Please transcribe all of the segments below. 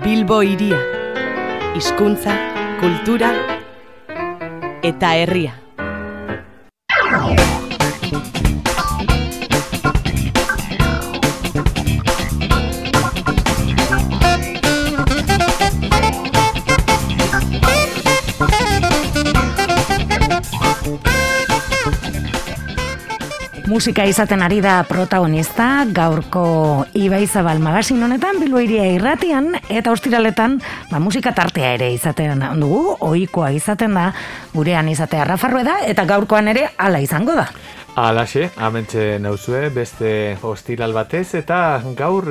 Bilbo hiria, hizkuntza, kultura eta herria. Musika izaten ari da protagonista gaurko Ibaizabal magazin honetan, Bilbo hiria irratian, eta ostiraletan musika tartea ere izaten dugu, ohikoa izaten da, gurean izatea Rafa Rueda, eta gaurkoan ere hala izango da. Alaxe, amentxe nauzue, beste ostiral batez, eta gaur,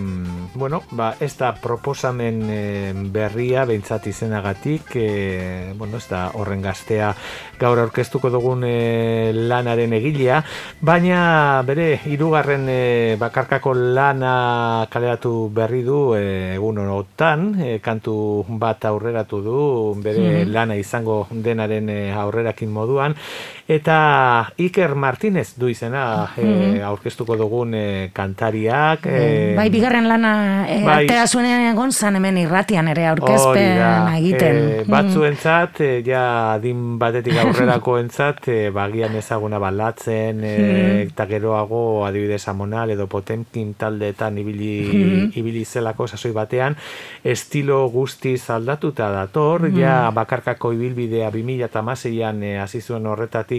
ez da proposamen berria, behintzat izenagatik, ez da horren gaztea gaur aurkeztuko dugun lanaren egilea, baina bere hirugarren bakarkako lana kaleratu berri du egun honetan, kantu bat aurreratu du, bere lana izango denaren aurrerakin moduan, eta Iker Martinez du izena aurkeztuko dugun kantariak. Bigarren lana atera zuen egon zan hemen irratian ere aurkezpen egiten. Batzuentzat, adin batetik aurrerakoentzat, bagian ezaguna balatzen, eta geroago adibidez Amonal edo Potemkin taldeetan ibili zelako sasoi batean, estilo guztiz aldatuta dator, bakarkako ibilbidea 2016an hasi zuen horretatik,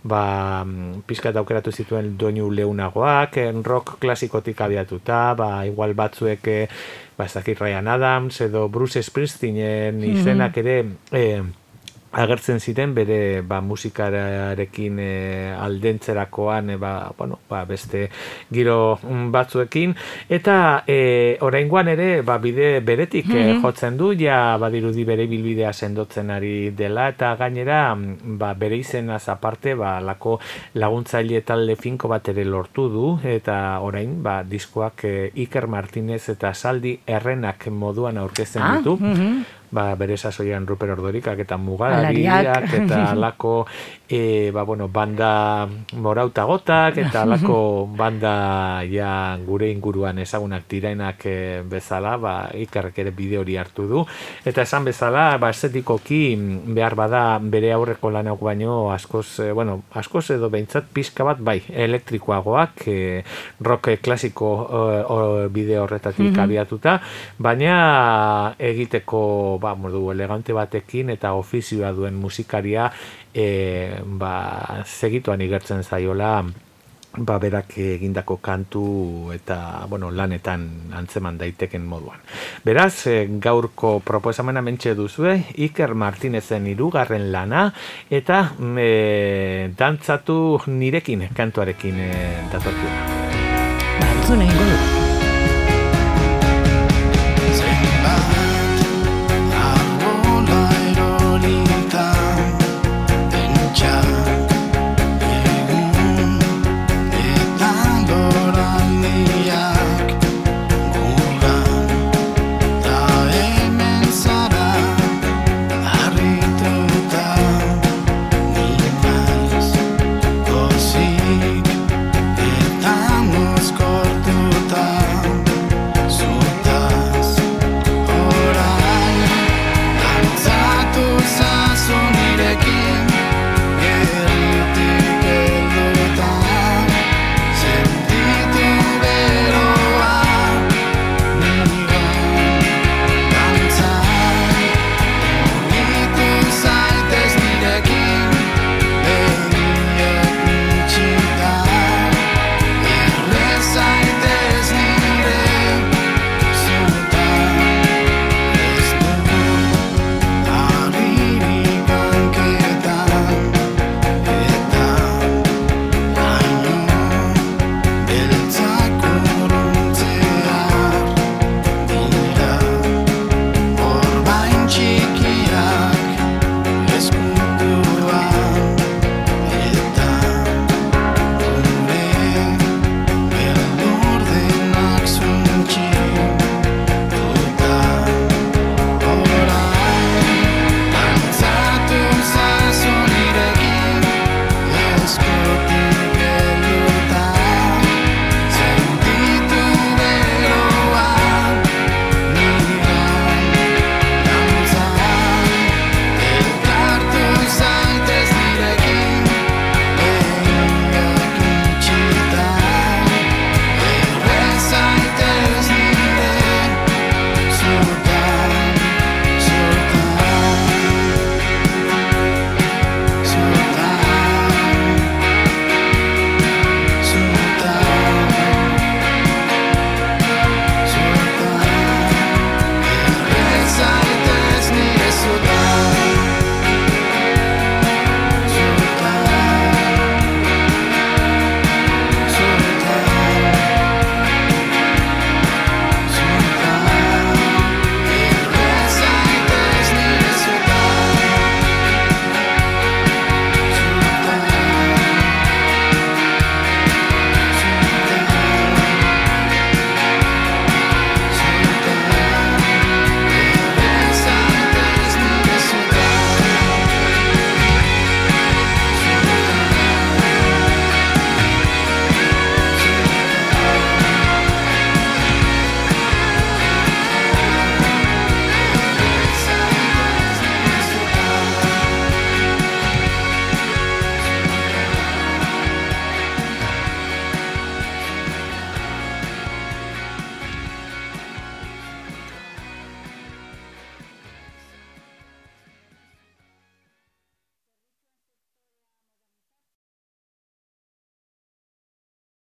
pizkat aukeratu zituen doinu leunagoak, rock klasikotik abiatuta, igual batzuek Ryan Adams edo Bruce Springsteenen izenak ere agertzen ziren bere musikarekin aldentzerakoan beste giro batzuekin, eta oraingoan ere bide beretik jotzen du, badirudi bere bilbidea sendotzen ari dela, eta gainera bere izenaz aparte lako laguntzaile talde finko bat ere lortu du, eta orain diskoak Iker Martinez eta Saldi Errenak moduan aurkezten ditu. Bere sasoian Ruper Ordorikak eta Mugalariak eta alako banda Morautagotak eta alako banda gure inguruan ezagunak direnak bezala, Ikerrek ere bide hori hartu du, eta esan bezala estetikoki behar bada bere aurreko lanak baino askoz edo behintzat pixka bat elektrikoagoak, rock klasiko bide horretatik abiatuta, baina egiteko modu elegante batekin eta ofizioa duen musikaria segituan igertzen zaiola berak egindako kantu eta lanetan antzeman daiteken moduan. Beraz, gaurko proposamena mentxe duzue, Iker Martinezen hirugarren lana, eta dantzatu nirekin kantuarekin datorkiuna. Entzun egingo du.